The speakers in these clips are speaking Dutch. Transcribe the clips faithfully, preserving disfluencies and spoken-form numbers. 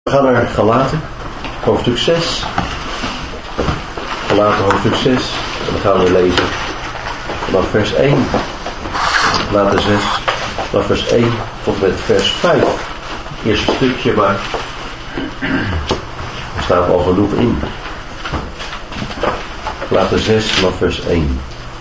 We gaan naar Galaten, hoofdstuk zes. Galaten, hoofdstuk zes. En dan gaan we lezen vanaf vers één. Galaten zes, vanaf vers één tot met vers vijf. Het eerste stukje, maar er staat al genoeg in. Galaten zes, vanaf vers één.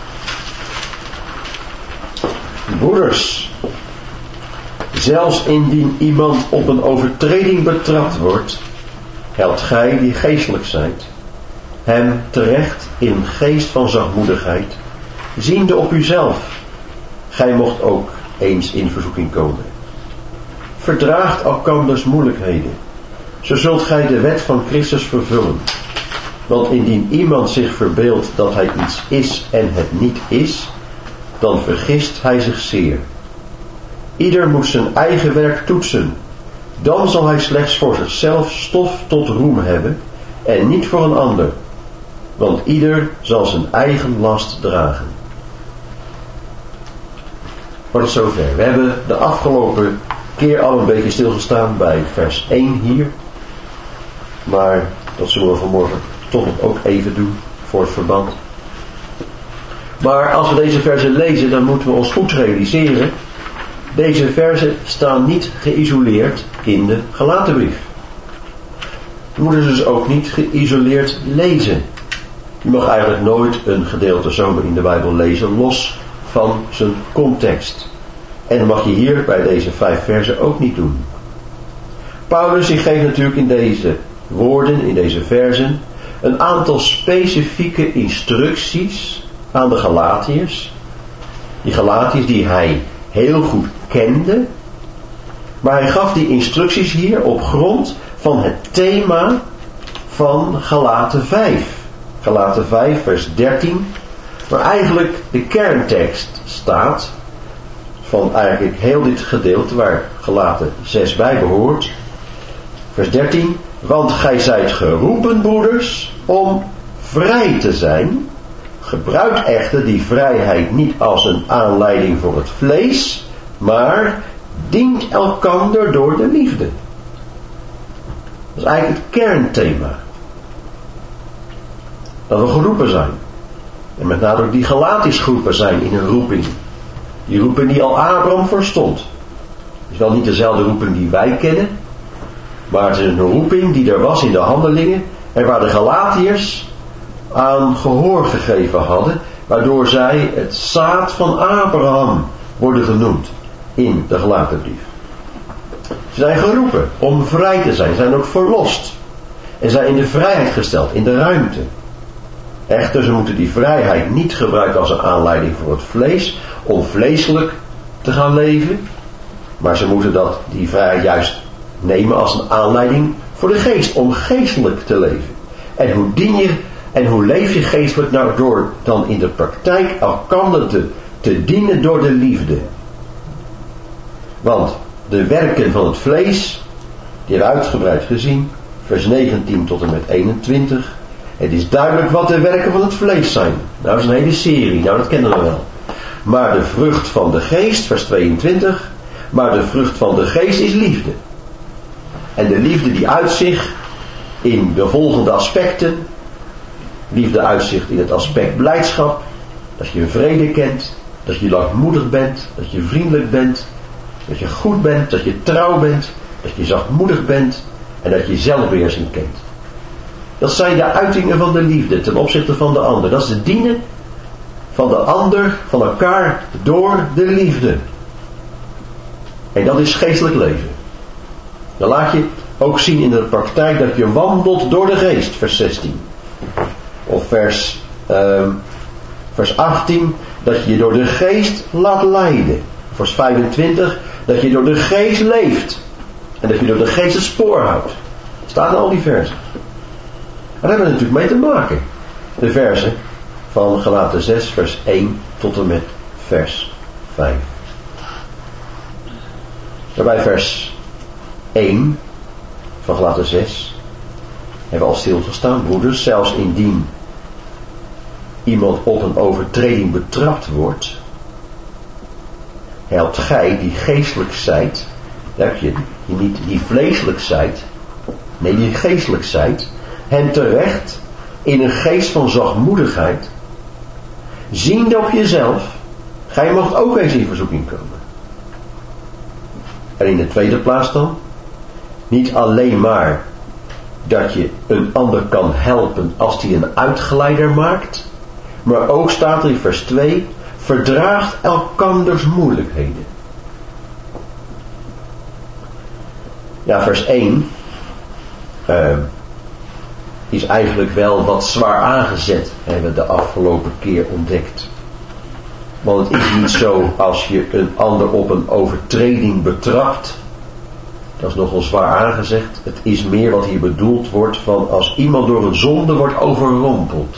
Broeders, zelfs indien iemand op een overtreding betrapt wordt, helpt gij die geestelijk zijt, hem terecht in een geest van zachtmoedigheid, ziende op uzelf. Gij mocht ook eens in verzoeking komen. Verdraagt elkanders moeilijkheden, zo zult gij de wet van Christus vervullen. Want indien iemand zich verbeeldt dat hij iets is en het niet is, dan vergist hij zich zeer. Ieder moet zijn eigen werk toetsen. Dan zal hij slechts voor zichzelf stof tot roem hebben en niet voor een ander. Want ieder zal zijn eigen last dragen. Maar tot zover. We hebben de afgelopen keer al een beetje stilgestaan bij vers één hier. Maar dat zullen we vanmorgen toch nog ook even doen voor het verband. Maar als we deze versen lezen, dan moeten we ons goed realiseren. Deze versen staan niet geïsoleerd in de Galatenbrief. We moeten ze dus ook niet geïsoleerd lezen. Je mag eigenlijk nooit een gedeelte zomaar in de Bijbel lezen los van zijn context. En dat mag je hier bij deze vijf versen ook niet doen. Paulus die geeft natuurlijk in deze woorden, in deze versen, een aantal specifieke instructies aan de Galatiërs. Die Galatiërs die hij heel goed kende. Maar hij gaf die instructies hier op grond van het thema van Galaten vijf. Galaten vijf vers dertien. Waar eigenlijk de kerntekst staat van eigenlijk heel dit gedeelte waar Galaten zes bij behoort. Vers dertien. Want gij zijt geroepen, broeders, om vrij te zijn. Gebruik echter die vrijheid niet als een aanleiding voor het vlees, maar dient elkander door de liefde. Dat is eigenlijk het kernthema. Dat we geroepen zijn. En met nadruk die Galatiërs geroepen zijn in een roeping. Die roeping die al Abraham verstond. Het is wel niet dezelfde roeping die wij kennen, maar het is een roeping die er was in de handelingen en waar de Galatiërs aan gehoor gegeven hadden, waardoor zij het zaad van Abraham worden genoemd in de Galatenbrief. Ze zijn geroepen om vrij te zijn, zijn ook verlost en zijn in de vrijheid gesteld, in de ruimte. Echter, ze moeten die vrijheid niet gebruiken als een aanleiding voor het vlees, om vleeselijk te gaan leven, maar ze moeten dat, die vrijheid juist nemen als een aanleiding voor de geest, om geestelijk te leven. En hoe dien je En hoe leef je geestelijk? Nou, door dan in de praktijk elkander te, te dienen door de liefde. Want de werken van het vlees, die hebben we uitgebreid gezien, vers negentien tot en met eenentwintig. Het is duidelijk wat de werken van het vlees zijn. Nou, dat is een hele serie, nou dat kennen we wel. Maar de vrucht van de geest, vers tweeëntwintig, maar de vrucht van de geest is liefde. En de liefde die uitzicht in de volgende aspecten. Liefde uitzicht in het aspect blijdschap. Dat je vrede kent. Dat je langmoedig bent. Dat je vriendelijk bent. Dat je goed bent. Dat je trouw bent. Dat je zachtmoedig bent. En dat je zelfbeheersing kent. Dat zijn de uitingen van de liefde ten opzichte van de ander. Dat is het dienen van de ander, van elkaar, door de liefde. En dat is geestelijk leven. Dan laat je ook zien in de praktijk dat je wandelt door de geest, vers zestien. Of vers, uh, vers achttien, dat je door de geest laat leiden. Vers vijfentwintig, dat je door de geest leeft. En dat je door de geest het spoor houdt. Staat in al die versen. En daar hebben we natuurlijk mee te maken. De versen van Galaten zes, vers één tot en met vers vijf. Daarbij vers één van Galaten zes hebben we al stilgestaan. Broeders, zelfs indien iemand op een overtreding betrapt wordt, helpt gij die geestelijk zijt, heb je, die niet die vleeselijk zijt, nee die geestelijk zijt, hen terecht in een geest van zachtmoedigheid, ziende op jezelf, gij mocht ook eens in verzoeking komen. En in de tweede plaats dan, niet alleen maar dat je een ander kan helpen als die een uitgeleider maakt, maar ook staat er in vers twee, verdraagt elkanders moeilijkheden. Ja, vers één uh, is eigenlijk wel wat zwaar aangezet, hebben we de afgelopen keer ontdekt. Want het is niet zo als je een ander op een overtreding betrapt. Dat is nogal zwaar aangezegd. Het is meer wat hier bedoeld wordt van als iemand door een zonde wordt overrompeld.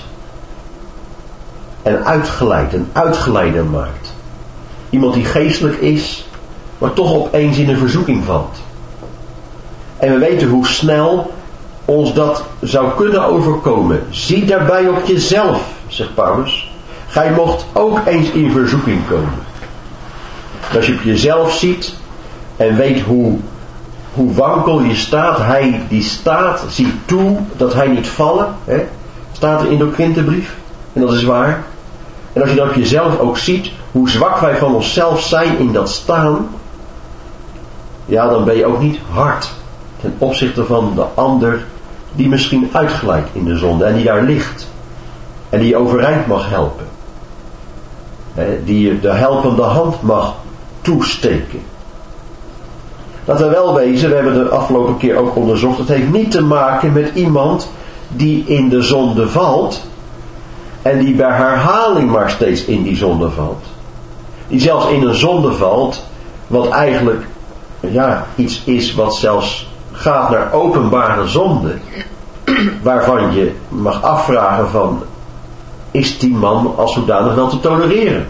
En uitgeleid, een uitgeleider maakt. Iemand die geestelijk is, maar toch opeens in een verzoeking valt. En we weten hoe snel ons dat zou kunnen overkomen. Zie daarbij op jezelf, zegt Paulus. Gij mocht ook eens in verzoeking komen. En als je op jezelf ziet en weet hoe, hoe wankel je staat. Hij die staat, ziet toe dat hij niet vallen. Hè? Staat er in de Korinthebrief. En dat is waar. En als je dan op jezelf ook ziet hoe zwak wij van onszelf zijn in dat staan. Ja, dan ben je ook niet hard ten opzichte van de ander die misschien uitglijdt in de zonde en die daar ligt. En die je overeind mag helpen. Die je de helpende hand mag toesteken. Laten we wel wezen, we hebben de afgelopen keer ook onderzocht, het heeft niet te maken met iemand die in de zonde valt en die bij herhaling maar steeds in die zonde valt. Die zelfs in een zonde valt, wat eigenlijk ja, iets is wat zelfs gaat naar openbare zonde, waarvan je mag afvragen van, is die man als zodanig wel te tolereren?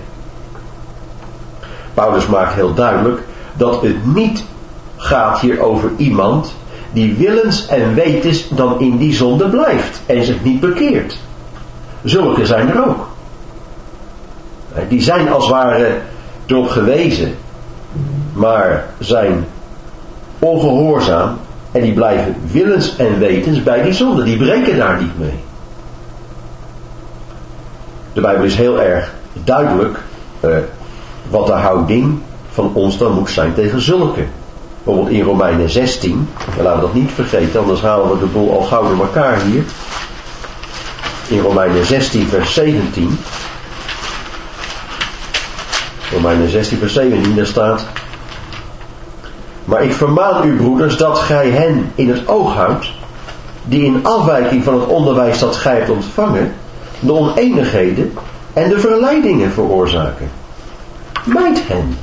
Paulus maakt heel duidelijk dat het niet gaat hier over iemand die willens en wetens dan in die zonde blijft en zich niet bekeert. Zulke zijn er ook. Die zijn als het ware erop gewezen, maar zijn ongehoorzaam en die blijven willens en wetens bij die zonde. Die breken daar niet mee. De Bijbel is heel erg duidelijk uh, wat de houding van ons dan moet zijn tegen zulke. Bijvoorbeeld in Romeinen zestien, en laten we dat niet vergeten, anders halen we de boel al gauw door elkaar hier. In Romeinen zestien vers zeventien. Romeinen zestien vers zeventien, daar staat: maar ik vermaan u broeders dat gij hen in het oog houdt, die in afwijking van het onderwijs dat gij hebt ontvangen, de oneenigheden en de verleidingen veroorzaken. Mijd hen.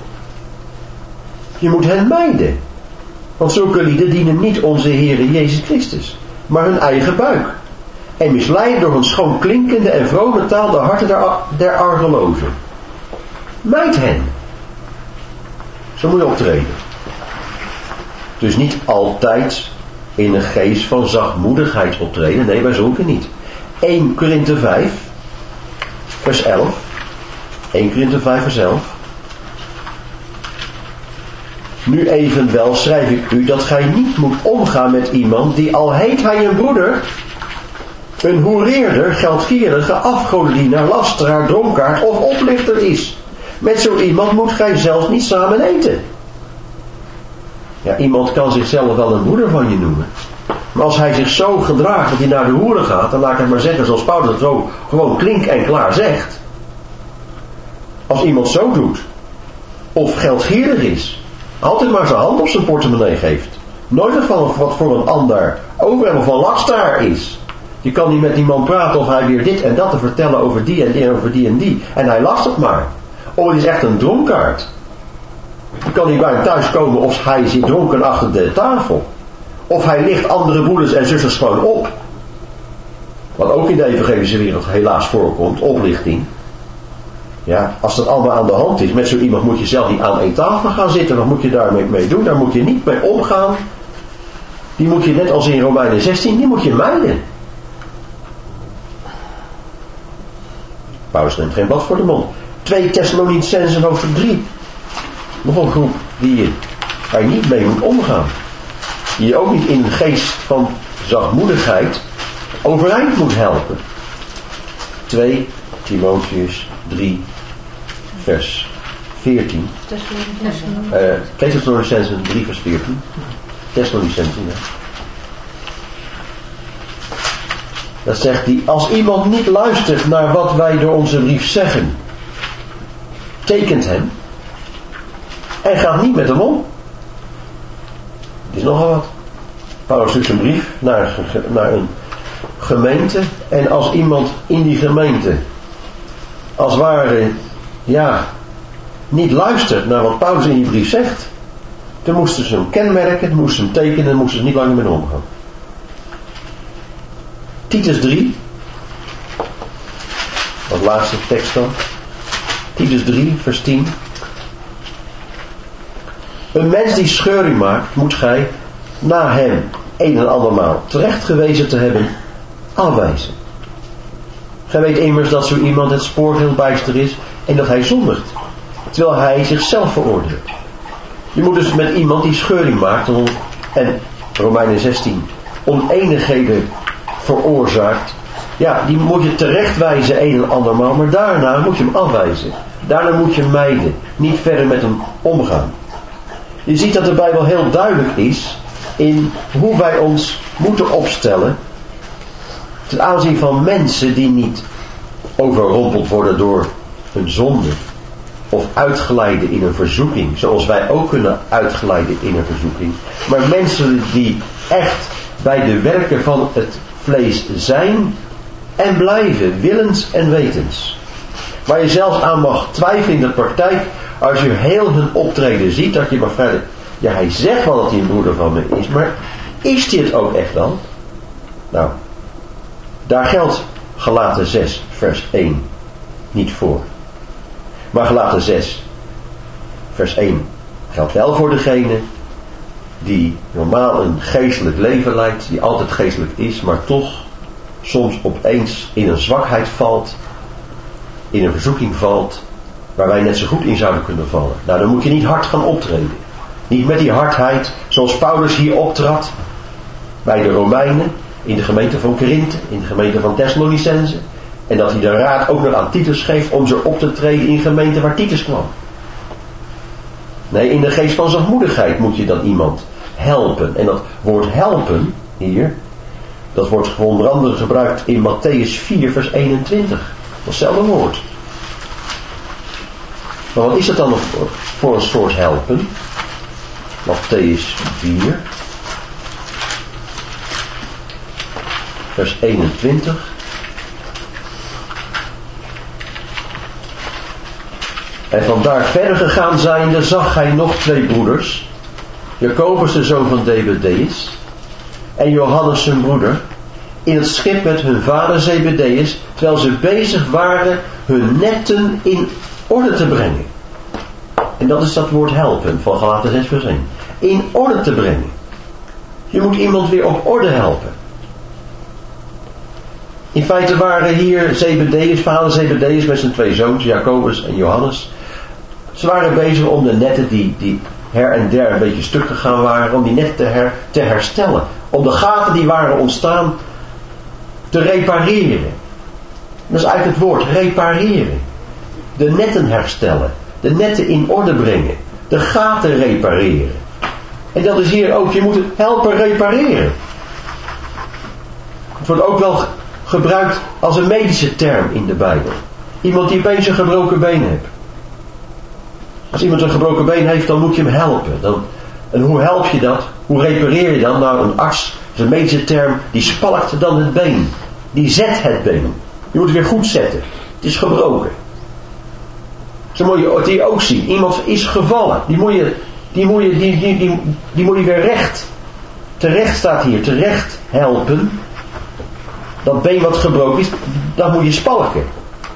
Je moet hen mijden. Want zulke lieden dienen niet onze Heere Jezus Christus, maar hun eigen buik. En misleiden door hun schoon klinkende en vrome taal de harten der, der argelozen. Mijd hen. Zo moet je optreden. Dus niet altijd in een geest van zachtmoedigheid optreden. Nee, wij zulke niet. Eerste Korinthe vijf, vers elf. Eerste Korinthe vijf, vers elf. Nu evenwel schrijf ik u dat gij niet moet omgaan met iemand die al heet hij een broeder, een hoereerder, geldgierige, afgodendienaar, lasteraar, dronkaard of oplichter is. Met zo iemand moet gij zelfs niet samen eten. Ja, iemand kan zichzelf wel een broeder van je noemen. Maar als hij zich zo gedraagt dat hij naar de hoeren gaat, dan laat ik het maar zeggen zoals Paulus het zo gewoon klink en klaar zegt. Als iemand zo doet, of geldgierig is, altijd maar zijn hand op zijn portemonnee geeft, nooit van wat voor een ander over hem of een lasteraar is. Je kan niet met die man praten of hij weer dit en dat te vertellen over die en die en over die en die. En hij last het maar. Of het is echt een dronkaard. Je kan niet bij hem thuis komen of hij zit dronken achter de tafel. Of hij ligt andere broeders en zusters gewoon op. Wat ook in de evangelische wereld helaas voorkomt, oplichting. Ja, als dat allemaal aan de hand is, met zo iemand moet je zelf niet aan één tafel gaan zitten. Wat moet je daarmee mee doen? Daar moet je niet mee omgaan. Die moet je net als in Romeinen zestien, die moet je mijden. Paulus neemt geen blad voor de mond. Tweede Thessalonicenzen hoofdstuk drie. Nog een groep die je, waar je niet mee moet omgaan. die je ook niet in een geest van zachtmoedigheid overeind moet helpen. twee Timotheus drie vers veertien. Uh, Thessalonicenzen drie vers veertien. Thessalonicenzen, ja. Dat zegt hij, als iemand niet luistert naar wat wij door onze brief zeggen, tekent hem en gaat niet met hem om. Het is nogal wat. Paulus stuurt een brief naar, naar een gemeente en als iemand in die gemeente als ware, ja, niet luistert naar wat Paulus in die brief zegt, dan moesten ze hem kenmerken, dan moesten ze hem tekenen en moesten ze niet langer met hem omgaan. Titus drie, als laatste tekst dan. Titus drie, vers tien. Een mens die scheuring maakt, moet gij, na hem een en andermaal terecht gewezen te hebben, afwijzen. Gij weet immers dat zo iemand het spoor heel bijster is en dat hij zondigt, terwijl hij zichzelf veroordeelt. Je moet dus met iemand die scheuring maakt en Romeinen zestien oneenigheden veroorzaakt, ja, die moet je terechtwijzen een en andermaal, maar daarna moet je hem afwijzen. Daarna moet je hem mijden, niet verder met hem omgaan. Je ziet dat de Bijbel heel duidelijk is in hoe wij ons moeten opstellen ten aanzien van mensen die niet overrompeld worden door een zonde of uitglijden in een verzoeking, zoals wij ook kunnen uitglijden in een verzoeking, maar mensen die echt bij de werken van het vlees zijn en blijven, willens en wetens. Waar je zelfs aan mag twijfelen in de praktijk, als je heel hun optreden ziet, dat je maar verder, ja, hij zegt wel dat hij een broeder van me is, maar is hij het ook echt dan? Nou, daar geldt Galaten zes vers één niet voor. Maar Galaten zes vers één geldt wel voor degene die normaal een geestelijk leven leidt, die altijd geestelijk is, maar toch soms opeens in een zwakheid valt, in een verzoeking valt, waar wij net zo goed in zouden kunnen vallen. Nou, dan moet je niet hard gaan optreden. Niet met die hardheid zoals Paulus hier optrad bij de Romeinen, in de gemeente van Korinthe, in de gemeente van Thessalonicenzen, en dat hij de raad ook nog aan Titus geeft om zo op te treden in gemeenten waar Titus kwam. Nee, in de geest van zachtmoedigheid moet je dan iemand helpen. En dat woord helpen hier, dat wordt onder andere gebruikt in Matthäus vier vers eenentwintig. Datzelfde woord. Maar wat is het dan voor, voor een soort helpen? Matthäus vier vers eenentwintig. En vandaar verder gegaan zijnde zag hij nog twee broeders, Jacobus de zoon van Zebedeus en Johannes zijn broeder, in het schip met hun vader Zebedeus, terwijl ze bezig waren hun netten in orde te brengen. En dat is dat woord helpen van Galaten zes vers één. In orde te brengen. Je moet iemand weer op orde helpen. In feite waren hier Zebedeus, vader Zebedeus met zijn twee zoons, Jacobus en Johannes. Ze waren bezig om de netten die, die her en der een beetje stuk gegaan waren, om die netten te, her, te herstellen. Om de gaten die waren ontstaan te repareren. Dat is eigenlijk het woord, repareren. De netten herstellen. De netten in orde brengen. De gaten repareren. En dat is hier ook, je moet het helpen repareren. Het wordt ook wel gebruikt als een medische term in de Bijbel. Iemand die opeens een gebroken been heeft. Als iemand een gebroken been heeft, dan moet je hem helpen. Dan, en hoe help je dat? Hoe repareer je dan? Nou, een arts, dat is een medische term, die spalkt dan het been. Die zet het been. Je moet het weer goed zetten. Het is gebroken. Zo moet je die ook zien. Iemand is gevallen. Die moet je, die moet je, die, die, die, die moet je weer recht. Terecht staat hier. Terecht helpen. Dat been wat gebroken is, dat moet je spalken.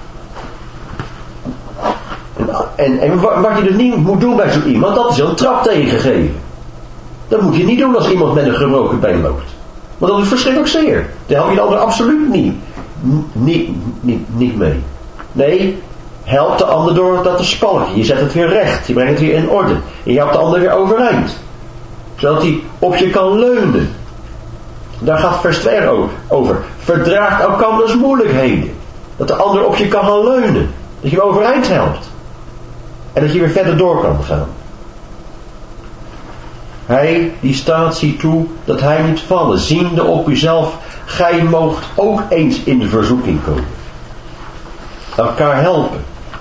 En, en wat je dus niet moet doen bij zo iemand, dat is een trap tegengeven. Dat moet je niet doen als iemand met een gebroken been loopt. Want dat is verschrikkelijk zeer. Daar help je de ander absoluut niet, niet, niet, niet mee. Nee, help de ander door dat te spalken. Je zet het weer recht. Je brengt het weer in orde. En je helpt de ander weer overeind. Zodat hij op je kan leunen. Daar gaat vers twee over. Verdraagt elkanders moeilijkheden. Dat de ander op je kan gaan leunen. Dat je hem overeind helpt. En dat je weer verder door kan gaan. Hij die staat ziet toe dat hij niet vallen. Ziende op uzelf, gij moogt ook eens in de verzoeking komen. Elkaar helpen.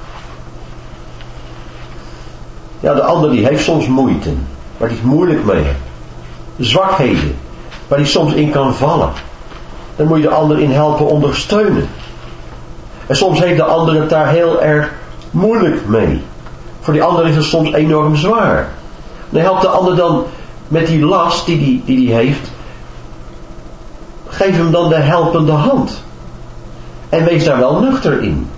Ja, de ander die heeft soms moeite. Waar hij het moeilijk mee heeft. Zwakheden. Waar hij soms in kan vallen. Dan moet je de ander in helpen ondersteunen. En soms heeft de ander het daar heel erg moeilijk mee. Voor die ander is het soms enorm zwaar. Dan helpt de ander dan met die last die die, die die heeft. Geef hem dan de helpende hand. En wees daar wel nuchter in.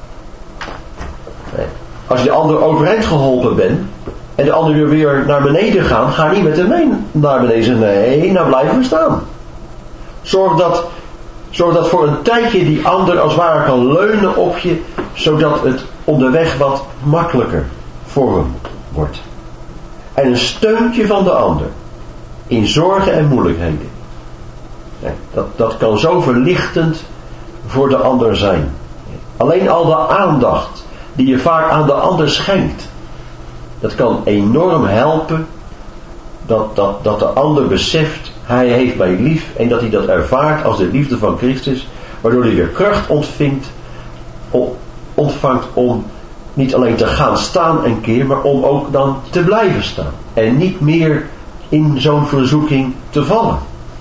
Als je de ander overeind geholpen bent. En de ander weer naar beneden gaat. Ga niet met hem mee naar beneden. Nee, nou blijven we staan. Zorg dat, zorg dat voor een tijdje die ander als het ware kan leunen op je. Zodat het onderweg wat makkelijker voor hem wordt. En een steuntje van de ander. In zorgen en moeilijkheden. Dat, dat kan zo verlichtend voor de ander zijn. Alleen al de aandacht die je vaak aan de ander schenkt. Dat kan enorm helpen. Dat, dat, dat de ander beseft. Hij heeft mij lief. En dat hij dat ervaart als de liefde van Christus. Waardoor hij weer kracht ontvingt, ontvangt om niet alleen te gaan staan een keer. Maar om ook dan te blijven staan. En niet meer in zo'n verzoeking te vallen.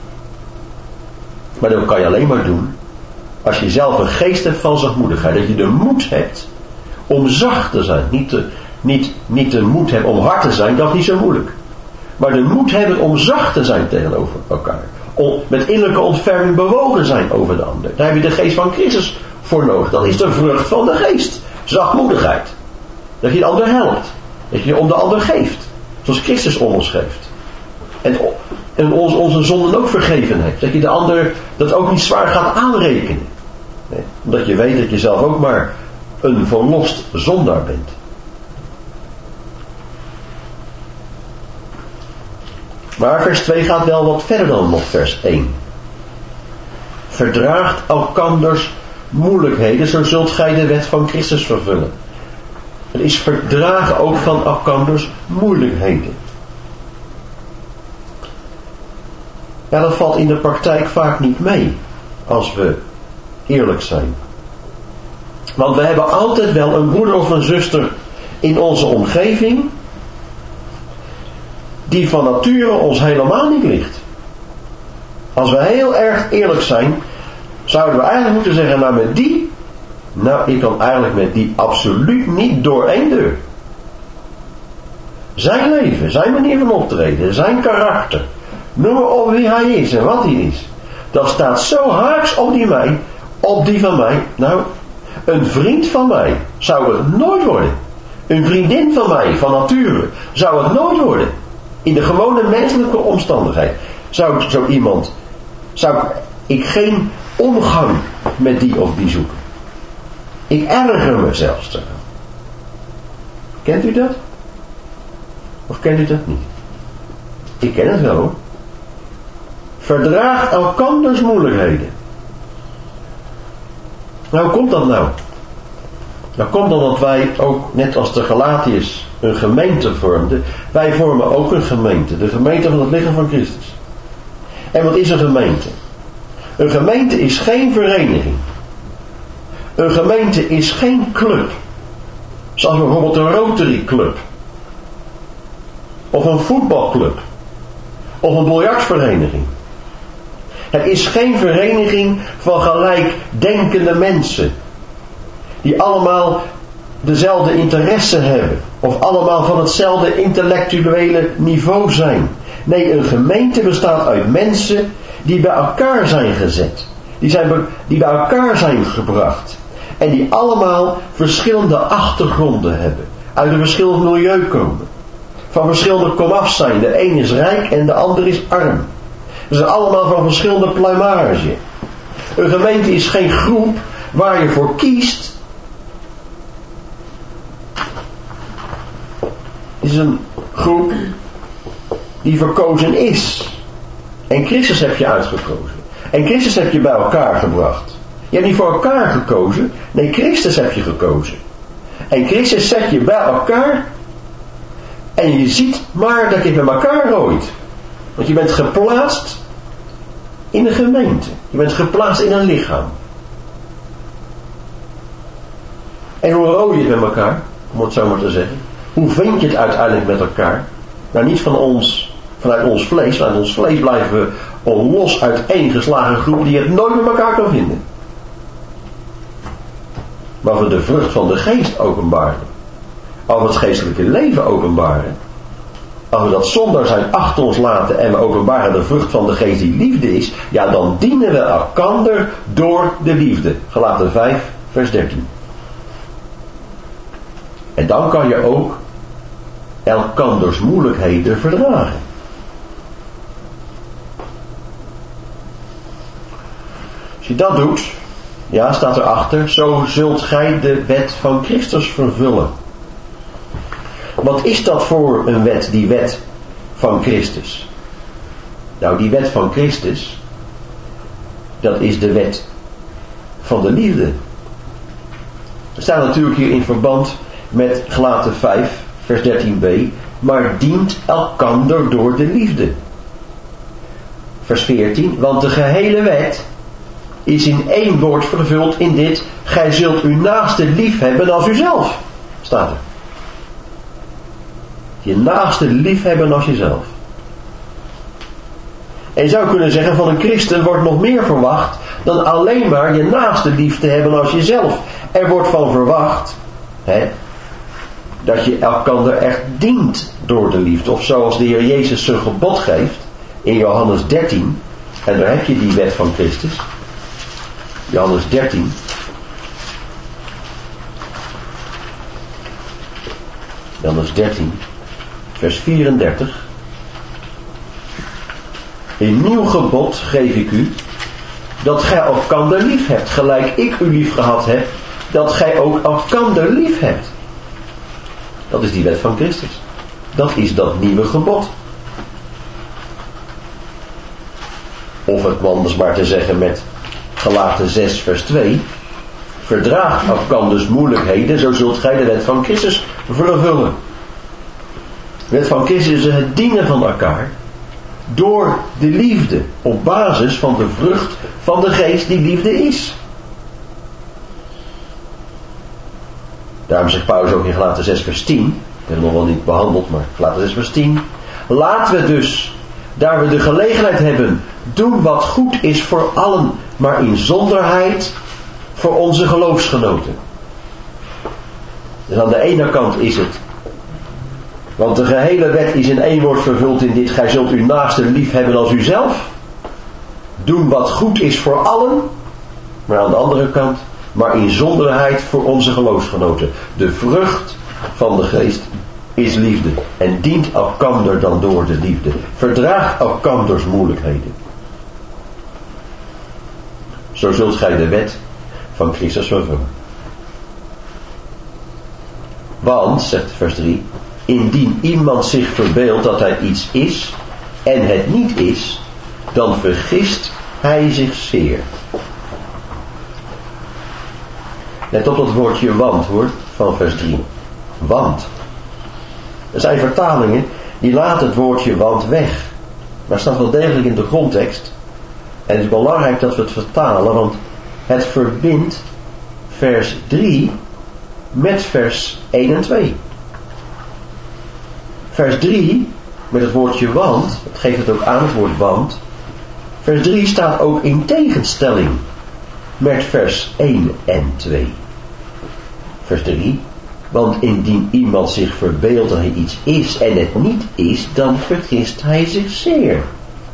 Maar dat kan je alleen maar doen. Als je zelf een geest hebt van zachtmoedigheid. Dat je de moed hebt om zacht te zijn. Niet de, niet, niet de moed hebben om hard te zijn. Dat is niet zo moeilijk. Maar de moed hebben om zacht te zijn tegenover elkaar. Om met innerlijke ontferming bewogen zijn over de ander. Daar heb je de geest van Christus voor nodig. Dat is de vrucht van de geest. Zachtmoedigheid. Dat je de ander helpt. Dat je om de ander geeft. Zoals Christus om ons geeft. En, en ons, onze zonden ook vergeven heeft. Dat je de ander dat ook niet zwaar gaat aanrekenen. Nee, omdat je weet dat je zelf ook maar een verlost zondaar bent. Maar vers twee gaat wel wat verder dan nog vers één. Verdraagt elkanders moeilijkheden, zo zult gij de wet van Christus vervullen. Er is verdragen ook van elkanders moeilijkheden. Ja, dat valt in de praktijk vaak niet mee, als we eerlijk zijn. Want we hebben altijd wel een broeder of een zuster in onze omgeving, die van nature ons helemaal niet ligt. Als we heel erg eerlijk zijn, zouden we eigenlijk moeten zeggen, nou met die, nou ik kan eigenlijk met die absoluut niet door één deur. Zijn leven, zijn manier van optreden, zijn karakter, noem maar op wie hij is en wat hij is. Dat staat zo haaks op die mij, op die van mij. Nou, een vriend van mij zou het nooit worden. Een vriendin van mij, van nature, zou het nooit worden. In de gewone menselijke omstandigheid zou zo iemand, zou ik geen omgang met die of die zoeken. Ik erger me zelfs eraan. Kent u dat? Of kent u dat niet? Ik ken het wel hoor. Verdraagt elkanders moeilijkheden. Nou, hoe komt dat nou? Nou komt dan dat wij ook, net als de Galatiërs, een gemeente vormden. Wij vormen ook een gemeente. De gemeente van het lichaam van Christus. En wat is een gemeente? Een gemeente is geen vereniging. Een gemeente is geen club. Zoals bijvoorbeeld een Rotary Club. Of een voetbalclub. Of een biljartvereniging. Het is geen vereniging van gelijkdenkende mensen. Die allemaal dezelfde interesse hebben. Of allemaal van hetzelfde intellectuele niveau zijn. Nee, een gemeente bestaat uit mensen die bij elkaar zijn gezet. Die, zijn, die bij elkaar zijn gebracht. En die allemaal verschillende achtergronden hebben. Uit een verschillend milieu komen. Van verschillende komaf zijn. De een is rijk en de ander is arm. Ze zijn allemaal van verschillende pluimage. Een gemeente is geen groep waar je voor kiest. Het is een groep die verkozen is. En Christus heb je uitgekozen. En Christus heb je bij elkaar gebracht. Je hebt niet voor elkaar gekozen. Nee, Christus heb je gekozen. En Christus zet je bij elkaar. En je ziet maar dat je bij elkaar rooit. Want je bent geplaatst in een gemeente. Je bent geplaatst in een lichaam. En hoe rooi je het met elkaar? Om het zo maar te zeggen. Hoe vind je het uiteindelijk met elkaar? Nou, niet van ons, vanuit ons vlees. Vanuit ons vlees blijven we een los uiteengeslagen groep die het nooit met elkaar kan vinden. Maar we de vrucht van de geest openbaren. Als we het geestelijke leven openbaren. Als we dat zondaar zijn achter ons laten en we openbaren de vrucht van de geest die liefde is. Ja, dan dienen we elkander door de liefde. Galaten vijf vers dertien. En dan kan je ook elkanders moeilijkheden verdragen. Als je dat doet, ja, staat erachter, zo zult gij de wet van Christus vervullen. Wat is dat voor een wet, die wet van Christus? Nou, die wet van Christus, dat is de wet van de liefde. We staan natuurlijk hier in verband met Galaten vijf vers dertien b, maar dient elkander door de liefde. Vers veertien, want de gehele wet is in één woord vervuld in dit, gij zult uw naaste lief hebben als uzelf. Staat er. Je naaste lief hebben als jezelf. En je zou kunnen zeggen, van een christen wordt nog meer verwacht dan alleen maar je naaste lief te hebben als jezelf. Er wordt van verwacht, hè, dat je elkander echt dient door de liefde. Of zoals de Heer Jezus zijn gebod geeft in Johannes dertien. En daar heb je die wet van Christus. Johannes dertien. Johannes dertien. Vers vierendertig. Een nieuw gebod geef ik u. Dat gij elkander lief hebt. Gelijk ik u lief gehad heb. Dat gij ook elkander lief hebt. Dat is die wet van Christus. Dat is dat nieuwe gebod. Of het anders maar te zeggen met Galaten zes vers twee. Verdraag elkanders moeilijkheden, zo zult gij de wet van Christus vervullen. De wet van Christus is het dienen van elkaar. Door de liefde. Op basis van de vrucht van de geest die liefde is. Daarom zegt Paulus ook in Galaten zes vers tien. Dat hebben we nog wel niet behandeld, maar Galaten zes vers tien. Laten we dus, daar we de gelegenheid hebben, doen wat goed is voor allen, maar in zonderheid voor onze geloofsgenoten. Dus aan de ene kant is het, want de gehele wet is in één woord vervuld in dit, gij zult uw naaste lief hebben als uzelf. Doen wat goed is voor allen, maar aan de andere kant, maar in zonderheid voor onze geloofsgenoten. De vrucht van de geest is liefde en dient elkander dan door de liefde. Verdraagt elkanders moeilijkheden. Zo zult gij de wet van Christus vervullen. Want, zegt vers drie, indien iemand zich verbeeldt dat hij iets is en het niet is, dan vergist hij zich zeer. Let op dat woordje want hoor, van vers drie. Want. Er zijn vertalingen die laten het woordje want weg. Maar het staat wel degelijk in de grondtekst. En het is belangrijk dat we het vertalen, want het verbindt vers drie met vers één en twee. Vers drie met het woordje want, het geeft het ook aan, het woord want. Vers drie staat ook in tegenstelling met vers één en twee. Vers drie. Want indien iemand zich verbeeldt dat hij iets is en het niet is, dan vergist hij zich zeer.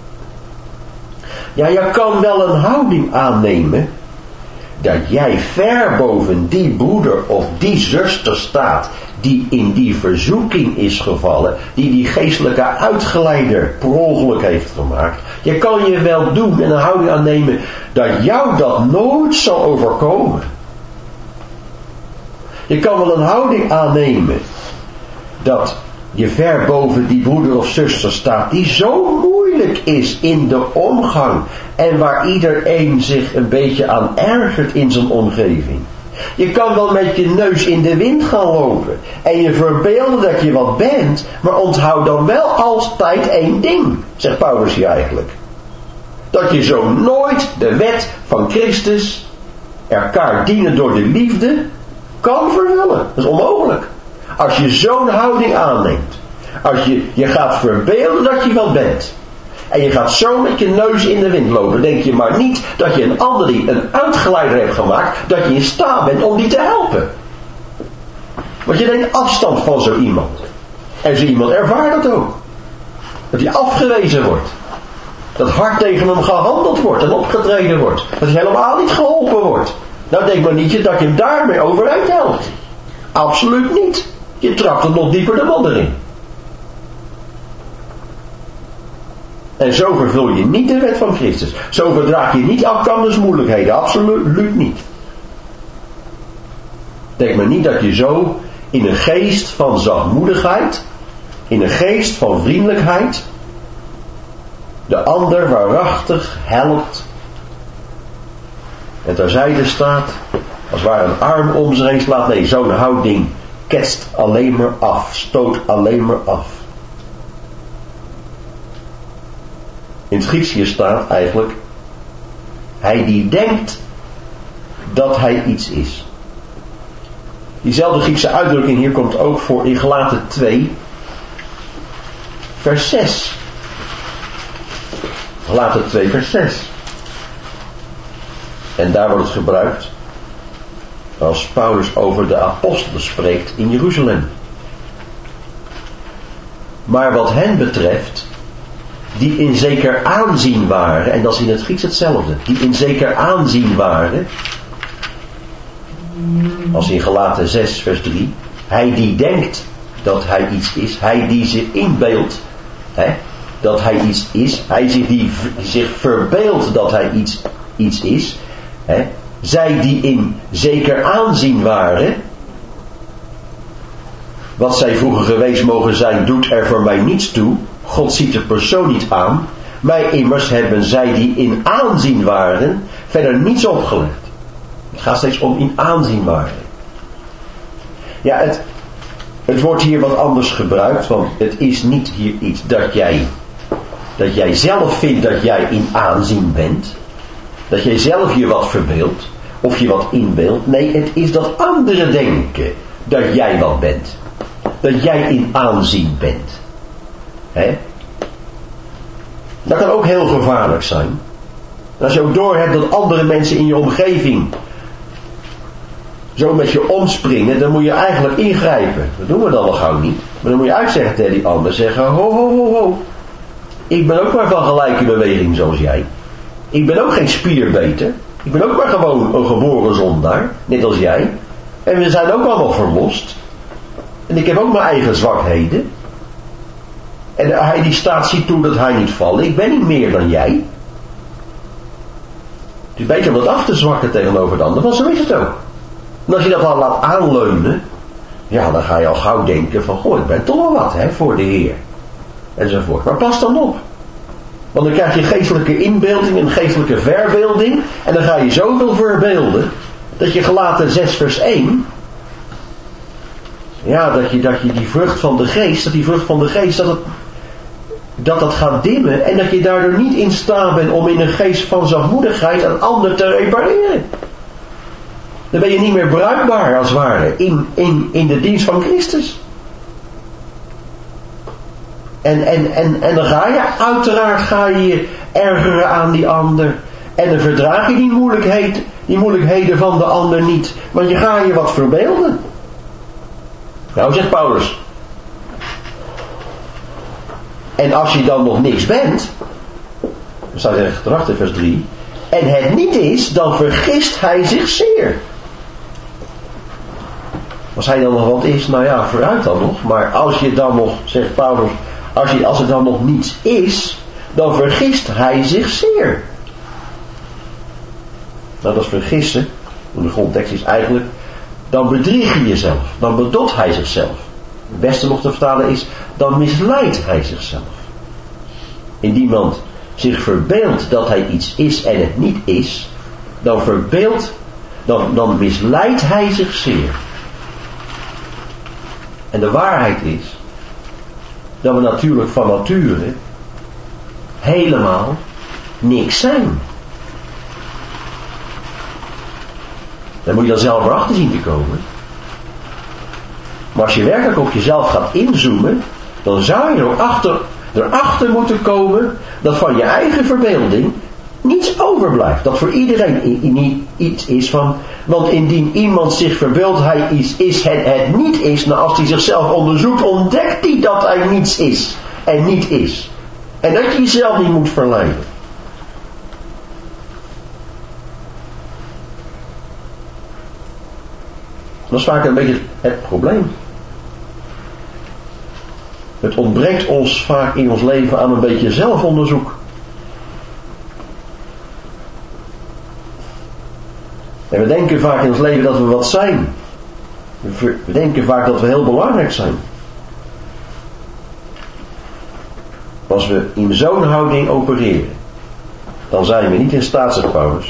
Ja, je kan wel een houding aannemen dat jij ver boven die broeder of die zuster staat die in die verzoeking is gevallen, die die geestelijke uitgeleider per ongeluk heeft gemaakt. Je kan je wel doen en een houding aannemen dat jou dat nooit zal overkomen. Je kan wel een houding aannemen dat je ver boven die broeder of zuster staat die zo moeilijk is in de omgang en waar iedereen zich een beetje aan ergert in zijn omgeving. Je kan wel met je neus in de wind gaan lopen en je verbeelden dat je wat bent, maar onthoud dan wel altijd één ding, zegt Paulus hier eigenlijk. Dat je zo nooit de wet van Christus, elkaar dienen door de liefde, kan vervullen. Dat is onmogelijk. Als je zo'n houding aanneemt, als je je gaat verbeelden dat je wat bent, en je gaat zo met je neus in de wind lopen, denk je maar niet dat je een ander die een uitgeleider hebt gemaakt, dat je in staat bent om die te helpen. Want je neemt afstand van zo iemand. En zo iemand ervaart dat ook. Dat hij afgewezen wordt. Dat hard tegen hem gehandeld wordt en opgetreden wordt. Dat hij helemaal niet geholpen wordt. Nou denk maar niet dat je hem daarmee overeind helpt. Absoluut niet. Je trapt hem nog dieper de modder in. En zo vervul je niet de wet van Christus. Zo verdraag je niet elkanders moeilijkheden. Absoluut niet. Denk maar niet dat je zo in een geest van zachtmoedigheid, in een geest van vriendelijkheid, de ander waarachtig helpt en terzijde staat, als waar een arm om zich heen slaat. Nee, zo'n houding ketst alleen maar af, stoot alleen maar af. In het Grieks hier staat eigenlijk, hij die denkt dat hij iets is. Diezelfde Griekse uitdrukking hier komt ook voor in Galaten twee, vers zes. Galaten twee, vers zes. En daar wordt het gebruikt als Paulus over de apostelen spreekt in Jeruzalem. Maar wat hen betreft, die in zeker aanzien waren, en dat is in het Grieks hetzelfde, die in zeker aanzien waren, als in Galaten zes vers drie, hij die denkt dat hij iets is, hij die zich inbeeldt, hè, dat hij iets is, hij zich die zich verbeeldt dat hij iets, iets is, hè, zij die in zeker aanzien waren, wat zij vroeger geweest mogen zijn, doet er voor mij niets toe. God ziet de persoon niet aan. Mij immers hebben zij die in aanzien waren verder niets opgelegd. Het gaat steeds om in aanzien waren. Ja, het, het wordt hier wat anders gebruikt, want het is niet hier iets dat jij, dat jij zelf vindt dat jij in aanzien bent. Dat jij zelf je wat verbeeldt, of je wat inbeeldt. Nee, het is dat anderen denken dat jij wat bent. Dat jij in aanzien bent. Hè? Dat kan ook heel gevaarlijk zijn. Als je ook doorhebt dat andere mensen in je omgeving zo met je omspringen, dan moet je eigenlijk ingrijpen. Dat doen we dan wel gauw niet. Maar dan moet je uitzeggen tegen die ander. Zeggen, ho ho ho ho. Ik ben ook maar van gelijke beweging zoals jij. Ik ben ook geen spierbeter. Ik ben ook maar gewoon een geboren zondaar. Net als jij. En we zijn ook allemaal verlost. En ik heb ook mijn eigen zwakheden. En hij die staat ziet toe dat hij niet valt. Ik ben niet meer dan jij. Het is beter om dat af te zwakken tegenover de ander. Want zo is het ook. En als je dat al laat aanleunen. Ja, dan ga je al gauw denken van, goh, ik ben toch wel wat, hè, voor de Heer. Enzovoort. Maar pas dan op. Want dan krijg je geestelijke inbeelding en geestelijke verbeelding. En dan ga je zoveel verbeelden. Dat je Galaten zes vers één. Ja, dat je, dat je die vrucht van de geest. Dat die vrucht van de geest. Dat het, dat dat gaat dimmen. En dat je daardoor niet in staat bent om in een geest van zachtmoedigheid een ander te repareren. Dan ben je niet meer bruikbaar als het ware. In, in, in de dienst van Christus. En, en, en, en dan ga je, uiteraard ga je je ergeren aan die ander. En dan verdraag je die moeilijkheden, die moeilijkheden van de ander niet. Want je gaat je wat verbeelden. Nou, zegt Paulus. En als je dan nog niks bent, dan staat er erachter vers drie. En het niet is, dan vergist hij zich zeer. Als hij dan nog wat is, nou ja, vooruit dan nog. Maar als je dan nog, zegt Paulus, als, je, als het dan nog niets is, dan vergist hij zich zeer. Nou, dat is vergissen. De grondtekst is eigenlijk, dan bedrieg je jezelf. Dan bedot hij zichzelf. het beste nog te vertalen is, dan misleidt hij zichzelf. Indien iemand zich verbeeldt dat hij iets is en het niet is, dan verbeeldt, dan, dan misleidt hij zich zeer. En de waarheid is dat we natuurlijk van nature helemaal niks zijn. Dan moet je dan zelf erachter zien te komen. Maar als je werkelijk op jezelf gaat inzoomen, dan zou je erachter, erachter moeten komen dat van je eigen verbeelding niets overblijft. Dat voor iedereen niet iets is van, want indien iemand zich verbeeldt hij iets is en het niet is, nou als hij zichzelf onderzoekt, ontdekt hij dat hij niets is en niet is. En dat je jezelf niet moet verleiden. Dat is vaak een beetje het probleem. Het ontbreekt ons vaak in ons leven aan een beetje zelfonderzoek. En we denken vaak in ons leven dat we wat zijn. We denken vaak dat we heel belangrijk zijn. Als we in zo'n houding opereren, dan zijn we niet in staat, zegt Paulus,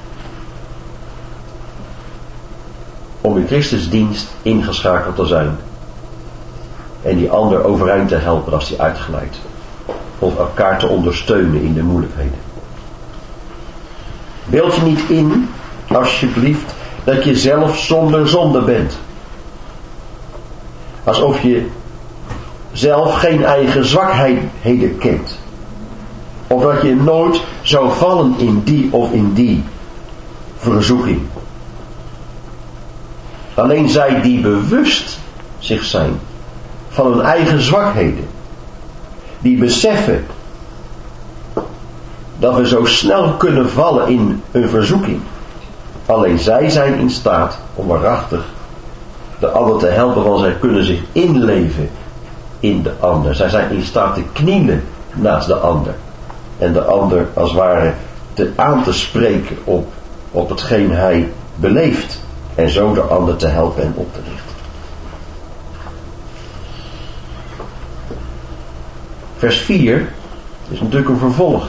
om in Christus dienst ingeschakeld te zijn en die ander overeind te helpen als die uitglijdt, of elkaar te ondersteunen in de moeilijkheden. Beeld je niet in, alsjeblieft, dat je zelf zonder zonde bent. Alsof je zelf geen eigen zwakheden kent. Of dat je nooit zou vallen in die of in die verzoeking. Alleen zij die bewust zich zijn van hun eigen zwakheden, die beseffen dat we zo snel kunnen vallen in een verzoeking, alleen zij zijn in staat om waarachtig de ander te helpen, want zij kunnen zich inleven in de ander. Zij zijn in staat te knielen naast de ander en de ander als het ware te aan te spreken op, op hetgeen hij beleeft en zo de ander te helpen en op te richten. Vers vier is natuurlijk een vervolg.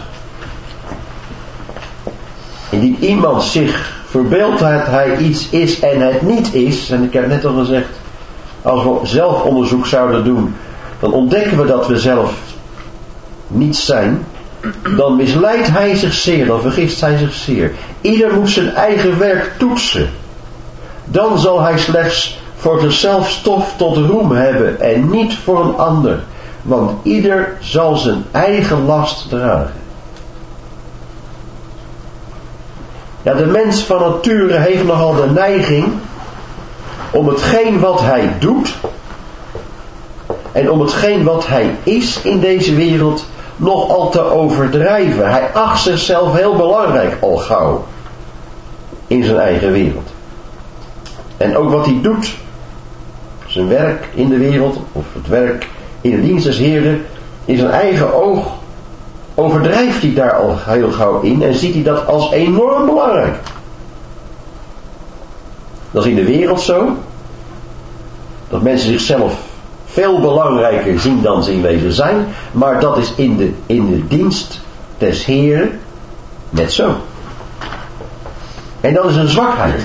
Indien iemand zich verbeeldt dat hij iets is en het niet is, en ik heb net al gezegd, als we zelfonderzoek zouden doen, dan ontdekken we dat we zelf niets zijn, dan misleidt hij zich zeer, dan vergist hij zich zeer. Ieder moet zijn eigen werk toetsen. Dan zal hij slechts voor zichzelf stof tot roem hebben en niet voor een ander, want ieder zal zijn eigen last dragen. Ja, de mens van nature heeft nogal de neiging om hetgeen wat hij doet en om hetgeen wat hij is in deze wereld nogal te overdrijven. Hij acht zichzelf heel belangrijk al gauw in zijn eigen wereld. En ook wat hij doet, zijn werk in de wereld of het werk in de dienst des Heren, in zijn eigen oog overdrijft hij daar al heel gauw in en ziet hij dat als enorm belangrijk. Dat is in de wereld zo, dat mensen zichzelf veel belangrijker zien dan ze in wezen zijn, maar dat is in de, in de dienst des Heren net zo. En dat is een zwakheid.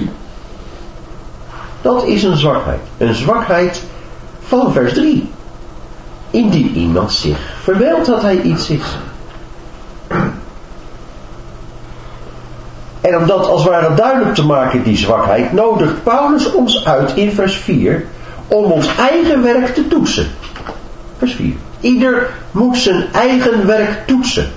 Dat is een zwakheid. Een zwakheid van vers drie. Indien iemand zich verbeeldt dat hij iets is. En om dat als het ware duidelijk te maken, die zwakheid, nodigt Paulus ons uit in vers vier om ons eigen werk te toetsen. Vers vier. Ieder moet zijn eigen werk toetsen.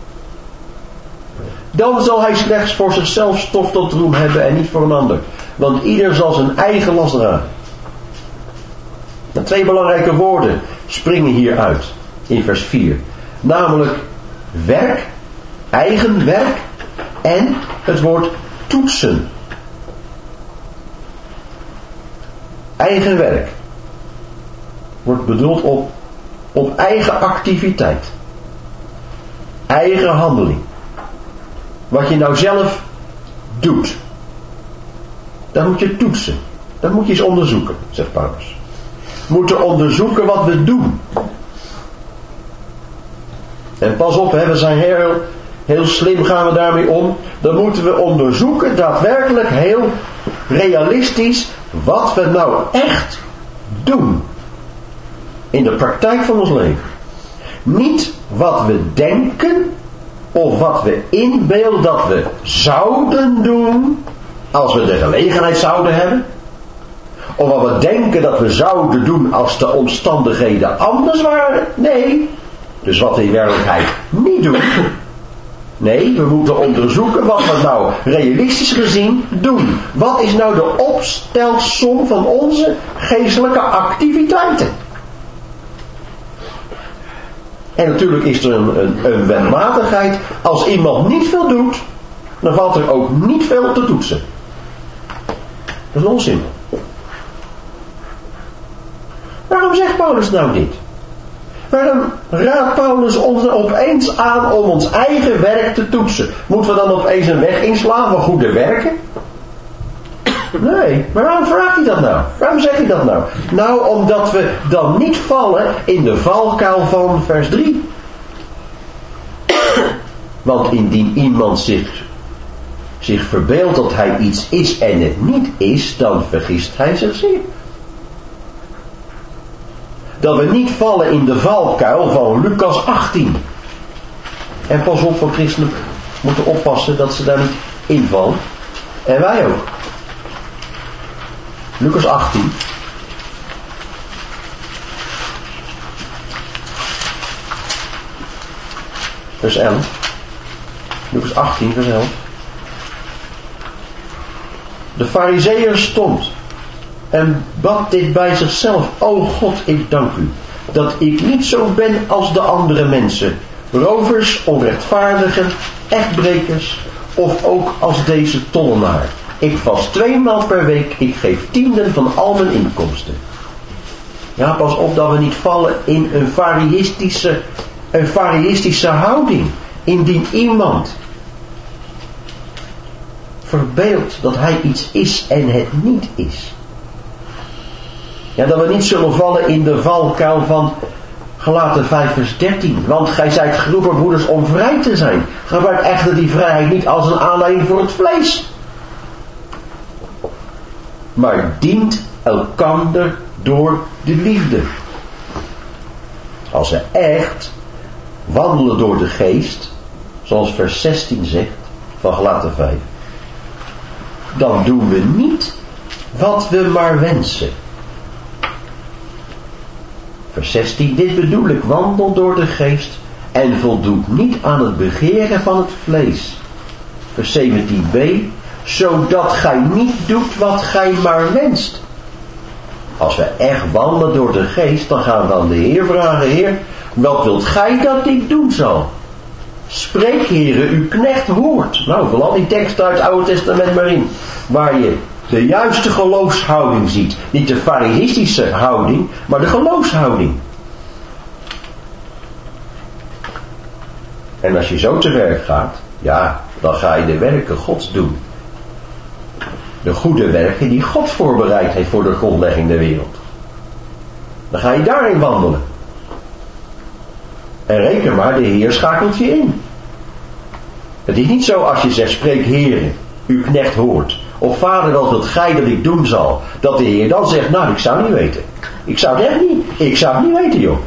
Dan zal hij slechts voor zichzelf stof tot roem hebben en niet voor een ander. Want ieder zal zijn eigen last dragen. En twee belangrijke woorden springen hier uit in vers vier. Namelijk werk, eigen werk en het woord toetsen. Eigen werk wordt bedoeld op, op eigen activiteit. Eigen handeling. Wat je nou zelf doet. Dat moet je toetsen. Dat moet je eens onderzoeken, zegt Paulus. moeten onderzoeken wat we doen. En pas op, hè, we zijn heel, heel slim gaan we daarmee om. Dan moeten we onderzoeken, daadwerkelijk heel realistisch, wat we nou echt doen. In de praktijk van ons leven. Niet wat we denken of wat we inbeelden dat we zouden doen als we de gelegenheid zouden hebben. Of wat we denken dat we zouden doen als de omstandigheden anders waren. Nee. Dus wat we in werkelijkheid niet doen. Nee, we moeten onderzoeken wat we nou realistisch gezien doen. Wat is nou de opstelsom van onze geestelijke activiteiten? En natuurlijk is er een, een, een wetmatigheid. Als iemand niet veel doet, dan valt er ook niet veel te toetsen. Dat is onzin. Waarom zegt Paulus nou dit? Waarom raadt Paulus ons opeens aan om ons eigen werk te toetsen? Moeten we dan opeens een weg inslaan van goede werken? Nee, maar waarom vraagt hij dat nou? Waarom zegt hij dat nou? Nou, omdat we dan niet vallen in de valkuil van vers drie. Want indien iemand zich, zich verbeeldt dat hij iets is en het niet is, dan vergist hij zich zeer. Dat we niet vallen in de valkuil van Lucas achttien. En pas op, van christenen moeten oppassen dat ze daar niet invallen. En wij ook. Lucas achttien. Vers elf. Lucas achttien, vers elf. De farizeeër stond en bad dit bij zichzelf. O God, ik dank u dat ik niet zo ben als de andere mensen. Rovers, onrechtvaardigen, echtbrekers of ook als deze tollenaar. Ik vast tweemaal per week. Ik geef tienden van al mijn inkomsten. Ja, pas op dat we niet vallen in een fariïstische, een fariïstische houding. Indien iemand verbeeldt dat hij iets is en het niet is. Ja, dat we niet zullen vallen in de valkuil van Galaten vijf vers dertien. Want gij zijt geroepen, broeders, om vrij te zijn. Gebruik echter die vrijheid niet als een aanleiding voor het vlees. Maar dient elkander door de liefde. Als we echt wandelen door de geest, zoals vers zestien zegt van Galaten vijf, dan doen we niet wat we maar wensen. Vers zestien, dit bedoel ik, wandel door de geest en voldoet niet aan het begeren van het vlees. Vers zeventien b, zodat gij niet doet wat gij maar wenst. Als we echt wandelen door de geest, dan gaan we aan de Heer vragen, Heer, wat wilt gij dat ik doen zal? Spreek, Heere, uw knecht hoort. Nou, vooral die tekst uit het Oude Testament maar in, waar je de juiste geloofshouding ziet. Niet de fariïstische houding, maar de geloofshouding. En als je zo te werk gaat, ja, dan ga je de werken Gods doen. De goede werken die God voorbereid heeft voor de grondlegging der wereld. Dan ga je daarin wandelen. En reken maar, de Heer schakelt je in. Het is niet zo als je zegt, spreek Heere, uw knecht hoort. Of Vader, wat wilt gij dat ik doen zal? Dat de Heer dan zegt, nou, ik zou het niet weten. Ik zou het echt niet. Ik zou het niet weten, joh.